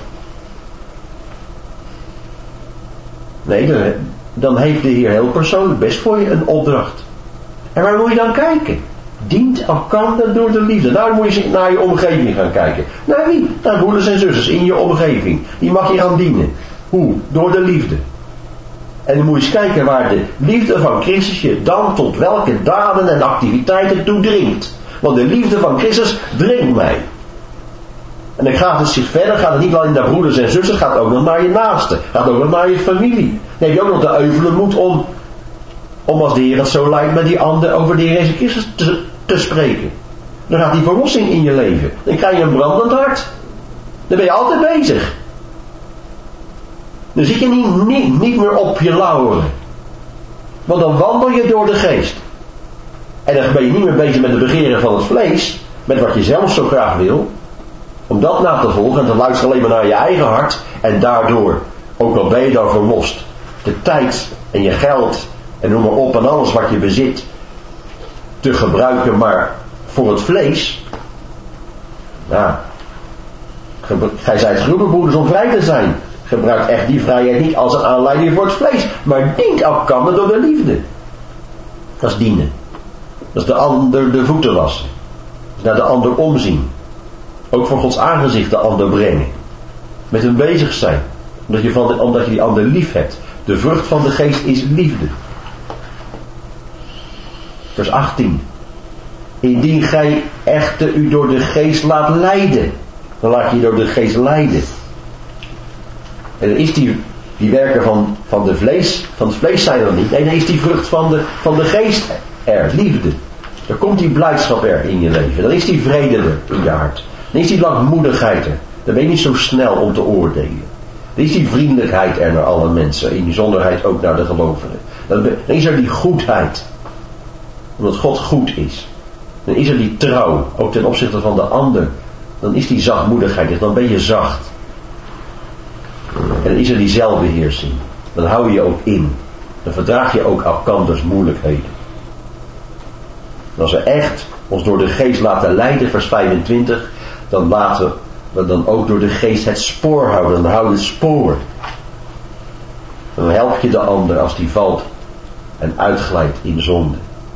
Nee, dan, dan heeft de Heer heel persoonlijk best voor je een opdracht. En waar moet je dan kijken? Dient elkander door de liefde. Nou, dan moet je naar je omgeving gaan kijken. Naar wie? Naar broeders en zusters in je omgeving. Die mag je gaan dienen. Hoe? Door de liefde. En dan moet je eens kijken waar de liefde van Christus je dan tot welke daden en activiteiten toe dringt. Want de liefde van Christus dringt mij. En dan gaat het zich verder, gaat het niet alleen naar broeders en zusters, gaat het ook nog naar je naasten. Gaat ook nog naar je familie. Dan heb je ook nog de euvele moed om, om als de Heer het zo lijkt met die ander over de Heer Jezus Christus te, te spreken. Dan gaat die verlossing in je leven. Dan krijg je een brandend hart. Dan ben je altijd bezig. Dan zit je niet, niet, niet meer op je lauweren. Want dan wandel je door de geest. En dan ben je niet meer bezig met de begeren van het vlees. Met wat je zelf zo graag wil. Om dat na te volgen en te luisteren alleen maar naar je eigen hart. En daardoor, ook al ben je dan verlost, de tijd en je geld en noem maar op en alles wat je bezit te gebruiken maar voor het vlees. Nou, gij zijt geroepen, broeders, om vrij te zijn. Gebruik echt die vrijheid niet als een aanleiding voor het vlees, maar dient elkander door de liefde. Dat is dienen. Dat is de ander de voeten wassen. Dat is naar de ander omzien. Ook voor Gods aangezicht de ander brengen. Met hem bezig zijn. Omdat je, van de, omdat je die ander lief hebt. De vrucht van de geest is liefde. Vers achttien. Indien gij echter u door de geest laat leiden. Dan laat je je door de geest leiden. En dan is die, die werken van, van, de vlees, van het vlees zijn er niet. Nee, dan is die vrucht van de, van de geest er. Liefde. Dan komt die blijdschap er in je leven. Dan is die vrede er in je hart. Dan is die langmoedigheid er. Dan ben je niet zo snel om te oordelen. Dan is die vriendelijkheid er naar alle mensen. In bijzonderheid ook naar de gelovigen. Dan, dan is er die goedheid. Omdat God goed is. Dan is er die trouw. Ook ten opzichte van de ander. Dan is die zachtmoedigheid. Dan ben je zacht. En dan is er die zelfbeheersing. Dan hou je je ook in. Dan verdraag je ook elkanders moeilijkheden. En als we echt ons door de geest laten leiden, vers vijfentwintig, dan laten we dan ook door de geest het spoor houden. Dan houden we het spoor. Dan help je de ander als die valt en uitglijdt in zonde.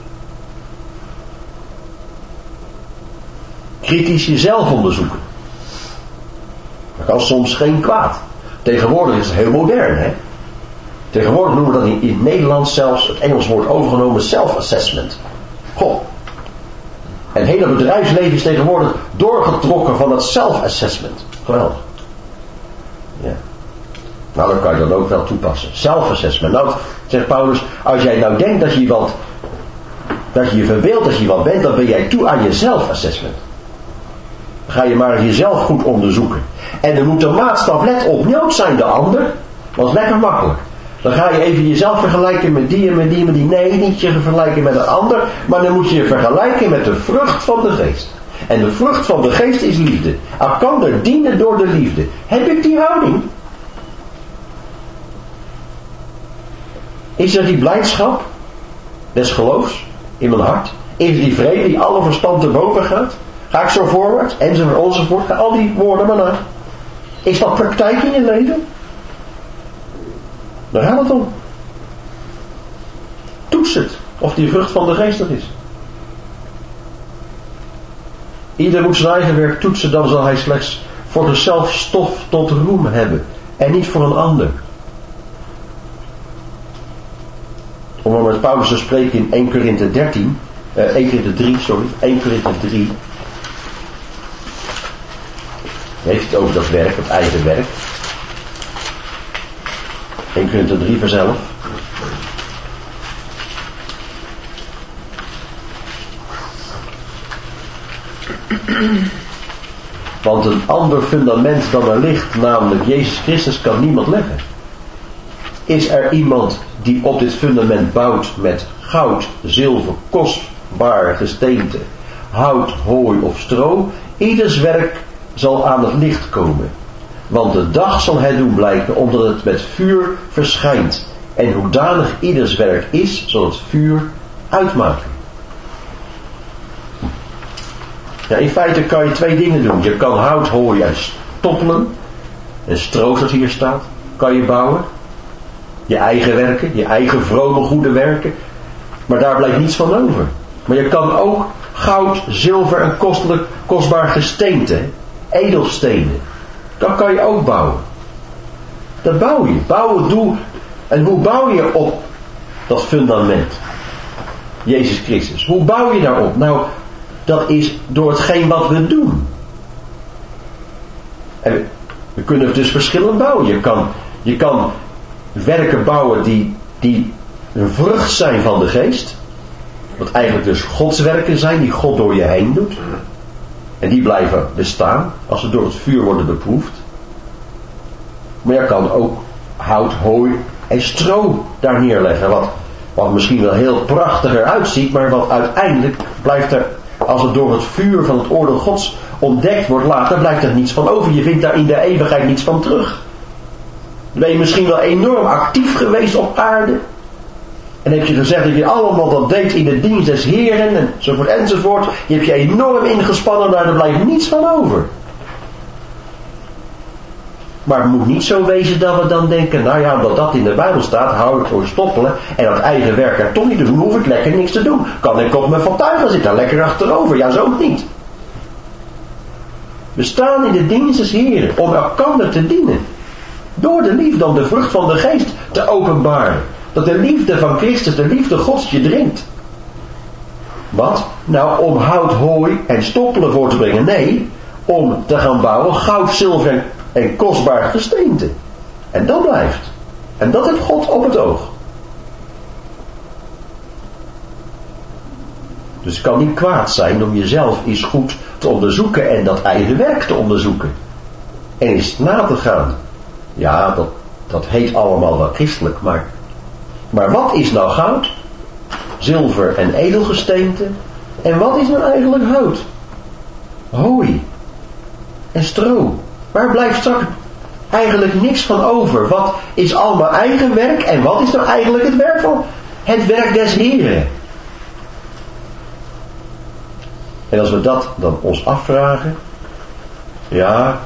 Kritisch jezelf onderzoeken. Dat kan soms geen kwaad. Tegenwoordig is het heel modern, hè? Tegenwoordig noemen we dat in, in het Nederlands zelfs het Engels woord overgenomen self-assessment. Goh. En het hele bedrijfsleven is tegenwoordig doorgetrokken van dat self-assessment. Geweldig. Ja. Nou, dat kan je dan ook wel toepassen. Self-assessment. Nou, zegt Paulus, als jij nou denkt dat je wat, dat je je verbeeldt dat je wat bent, dan ben jij toe aan je self-assessment. Dan ga je maar jezelf goed onderzoeken. En er moet de maatstaf, let op, nooit zijn de ander. Dat is lekker makkelijk. Dan ga je even jezelf vergelijken met die en met die en met die. Nee, niet je vergelijken met een ander. Maar dan moet je je vergelijken met de vrucht van de geest. En de vrucht van de geest is liefde. Elkander dienen door de liefde. Heb ik die houding? Is er die blijdschap des geloofs in mijn hart? Is er die vrede die alle verstand te boven gaat? Ga ik zo voorwaarts? Enzovoort, enzovoort. Ga al die woorden maar na. Is dat praktijk in je leven? Daar gaat het om. Toets het. Of die vrucht van de geest er is. Ieder moet zijn eigen werk toetsen. Dan zal hij slechts voor zichzelf stof tot roem hebben. En niet voor een ander. Om maar met Paulus te spreken in Eerste Korinthe dertien. Uh, Eerste Korinthe drie, sorry. Eerste Korinthe drie. Dan heeft hij het over dat werk, het eigen werk. Eerste Korinthe drie vers elf. Want een ander fundament dan er ligt, namelijk Jezus Christus, kan niemand leggen. Is er iemand die op dit fundament bouwt met goud, zilver, kostbaar gesteente, hout, hooi of stro? Ieders werk zal aan het licht komen. Want de dag zal het doen blijken, omdat het met vuur verschijnt. En hoedanig ieders werk is, zal het vuur uitmaken. Ja, in feite kan je twee dingen doen. Je kan hout, hooi en stoppelen. En stro, zoals hier staat, kan je bouwen. Je eigen werken, je eigen vrome goede werken. Maar daar blijft niets van over. Maar je kan ook goud, zilver en kostelijk, kostbaar gesteente, edelstenen. Dat kan je ook bouwen. Dat bouw je. Bouwen, doe. En hoe bouw je op dat fundament? Jezus Christus. Hoe bouw je daarop? Nou, dat is door hetgeen wat we doen. En we kunnen dus verschillend bouwen. Je kan, je kan werken bouwen die, die een vrucht zijn van de geest. Wat eigenlijk dus Gods werken zijn, die God door je heen doet. En die blijven bestaan als ze door het vuur worden beproefd. Maar je kan ook hout, hooi en stro daar neerleggen. Wat, wat misschien wel heel prachtiger uitziet, maar wat uiteindelijk blijft er Als het door het vuur van het oordeel Gods ontdekt wordt later, blijft er niets van over. Je vindt daar in de eeuwigheid niets van terug. Ben je misschien wel enorm actief geweest op aarde? En heb je gezegd dat je allemaal dat deed in de dienst des Heren, enzovoort enzovoort. Je hebt je enorm ingespannen, maar er blijft niets van over. Maar het moet niet zo wezen dat we dan denken, nou ja, omdat dat in de Bijbel staat, hou ik voor stoppelen en dat eigen werk er toch niet te doen, hoef ik lekker niks te doen. Kan ik op mijn fortuin gaan zitten, lekker achterover. Ja, zo niet. We staan in de dienst des Heren om elkander te dienen. Door de liefde om de vrucht van de geest te openbaren. Dat de liefde van Christus, de liefde Gods je dringt. Wat? Nou, om hout, hooi en stoppelen voor te brengen. Nee, om te gaan bouwen goud, zilver en kostbaar gesteente. En dat blijft. En dat heeft God op het oog. Dus het kan niet kwaad zijn om jezelf eens goed te onderzoeken en dat eigen werk te onderzoeken. En eens na te gaan. Ja, dat, dat heet allemaal wel christelijk, maar, maar wat is nou goud? Zilver en edelgesteente? En wat is nou eigenlijk hout? Hooi en stro. Waar blijft straks eigenlijk niks van over? Wat is allemaal eigen werk en wat is nou eigenlijk het werk van het werk des Heren? En als we dat dan ons afvragen, ja,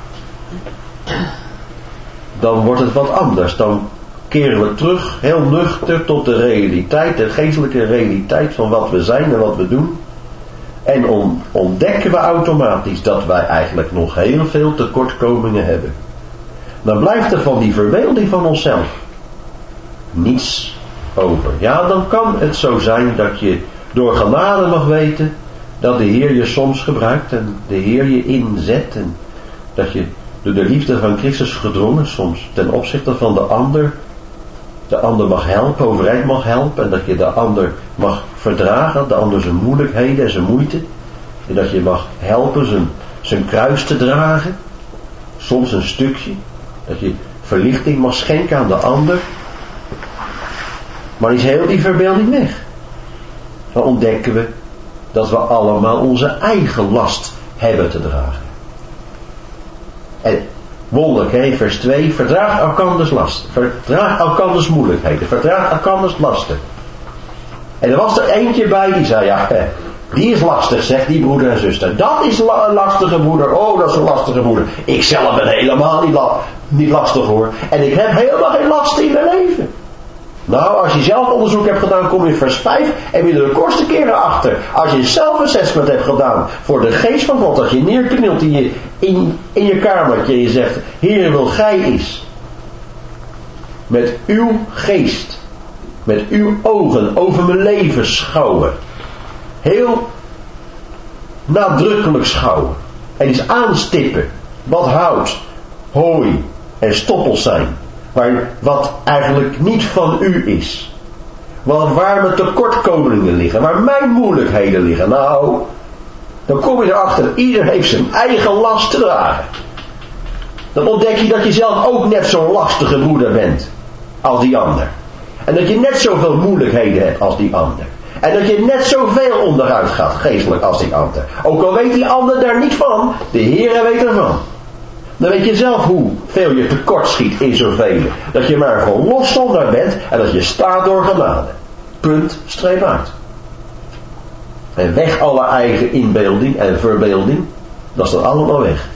dan wordt het wat anders. Dan keren we terug, heel nuchter, tot de realiteit, de geestelijke realiteit van wat we zijn en wat we doen. En on, ontdekken we automatisch dat wij eigenlijk nog heel veel tekortkomingen hebben. Dan blijft er van die verbeelding van onszelf niets over. Ja, dan kan het zo zijn dat je door genade mag weten dat de Heer je soms gebruikt en de Heer je inzet. En dat je door de liefde van Christus gedrongen soms ten opzichte van de ander, de ander mag helpen, overheid mag helpen. En dat je de ander mag verdragen, de ander zijn moeilijkheden en zijn moeite. En dat je mag helpen zijn, zijn kruis te dragen. Soms een stukje. Dat je verlichting mag schenken aan de ander. Maar is heel die verbeelding weg. Dan ontdekken we dat we allemaal onze eigen last hebben te dragen. En wonderlijk, hè, vers twee. Verdraag elkanders last. Verdraag elkanders moeilijkheden. Verdraag elkanders lasten. En er was er eentje bij die zei, ja, die is lastig, zegt die broeder en zuster. Dat is een lastige broeder. Oh, dat is een lastige broeder. Ik zelf ben helemaal niet, la- niet lastig hoor. En ik heb helemaal geen last in mijn leven. Nou, als je zelf onderzoek hebt gedaan, kom je in vers vijf en ben je er de kortste keren achter. Als je zelfassessment hebt gedaan voor de geest van God, als je neerknielt in je, in, in je kamertje en je zegt, Heer, wil gij is met uw geest, met uw ogen over mijn leven schouwen. Heel nadrukkelijk schouwen. En eens aanstippen wat hout, hooi en stoppels zijn. Maar wat eigenlijk niet van u is. Want waar mijn tekortkomingen liggen. Waar mijn moeilijkheden liggen. Nou, dan kom je erachter. Ieder heeft zijn eigen last te dragen. Dan ontdek je dat je zelf ook net zo'n lastige broeder bent. Als die ander. En dat je net zoveel moeilijkheden hebt als die ander. En dat je net zoveel onderuit gaat geestelijk als die ander. Ook al weet die ander daar niet van. De Heere weet ervan. Dan weet je zelf hoeveel je tekort schiet in zoveel. Dat je maar gewoon los zonder bent en dat je staat door genade. Punt, streep uit. En weg alle eigen inbeelding en verbeelding. Dat is dan allemaal weg.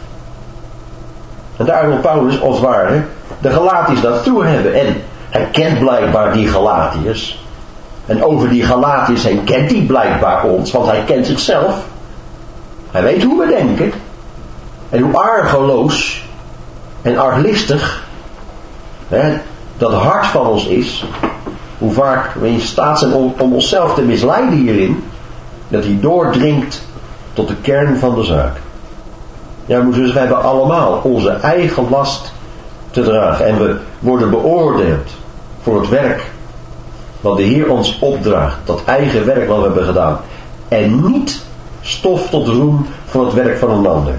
En daar wil Paulus als ware de Galatiërs naartoe hebben. En hij kent blijkbaar die Galatiërs. En over die Galatiërs heen kent hij blijkbaar ons. Want hij kent zichzelf. Hij weet hoe we denken. En hoe argeloos en arglistig hè, dat hart van ons is. Hoe vaak we in staat zijn om, om onszelf te misleiden hierin. Dat hij doordringt tot de kern van de zaak. Ja, dus we hebben allemaal onze eigen last te dragen. En we worden beoordeeld voor het werk wat de Heer ons opdraagt. Dat eigen werk wat we hebben gedaan. En niet stof tot roem voor het werk van een ander.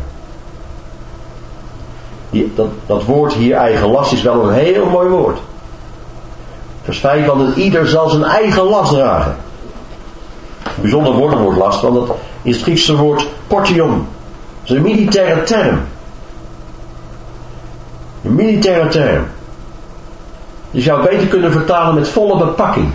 Die, dat, dat woord hier, eigen last, is wel een heel mooi woord. Vers vijf, want het ieder zal zijn eigen last dragen. Een bijzonder woordenwoord las, want dat is het Griekse woord portion. Dat is een militaire term. Een militaire term. Je zou het beter kunnen vertalen met volle bepakking.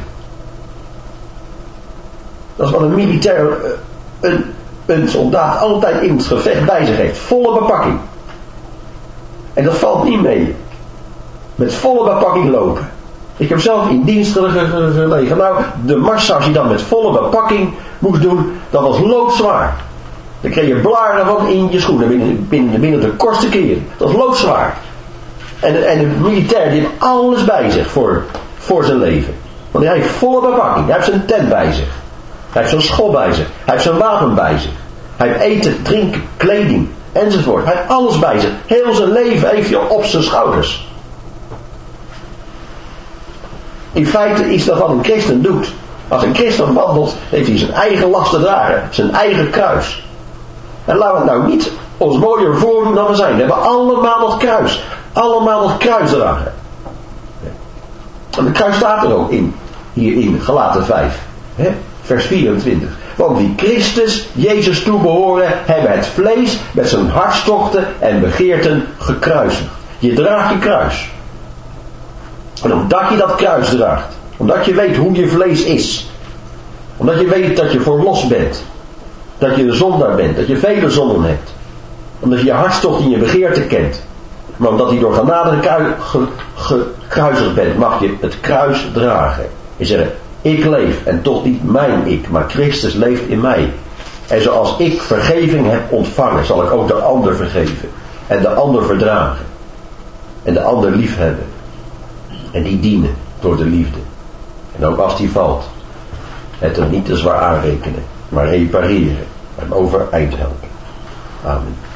Dat is wat een militair, een, een soldaat altijd in het gevecht bij zich heeft. Volle bepakking. En dat valt niet mee. Met volle bepakking lopen. Ik heb zelf in dienst gelegen. Nou, de mars als je dan met volle bepakking moest doen, dat was loodzwaar. Dan kreeg je blaren van in je schoenen binnen, binnen, binnen de kortste keren. Dat was loodzwaar. En de, en de militair die heeft alles bij zich voor, voor zijn leven. Want hij heeft volle bepakking. Hij heeft zijn tent bij zich. Hij heeft zijn schop bij zich. Hij heeft zijn wapen bij zich. Hij heeft eten, drinken, kleding enzovoort. Hij heeft alles bij zich. Heel zijn leven heeft hij op zijn schouders. In feite is dat wat een christen doet. Als een christen wandelt, heeft hij zijn eigen last te dragen. Zijn eigen kruis. En laten we het nou niet ons mooier voordoen dan we zijn. We hebben allemaal dat kruis. Allemaal dat kruis dragen. En de kruis staat er ook in. Hier in Galaten vijf. Hè? Vers vierentwintig. Want die Christus Jezus toebehoren, hebben het vlees met zijn hartstochten en begeerten gekruisigd. Je draagt je kruis. En omdat je dat kruis draagt, omdat je weet hoe je vlees is, omdat je weet dat je verlost bent, dat je een zondaar bent, dat je vele zonden hebt, omdat je je hartstocht en je begeerte kent, maar omdat je door genade gekruisigd bent, mag je het kruis dragen. Je zegt, ik leef en toch niet mijn ik, maar Christus leeft in mij. En zoals ik vergeving heb ontvangen, zal ik ook de ander vergeven. En de ander verdragen. En de ander lief hebben. En die dienen door de liefde. En ook als die valt, het hem niet te zwaar aanrekenen, maar repareren. Hem overeind helpen. Amen.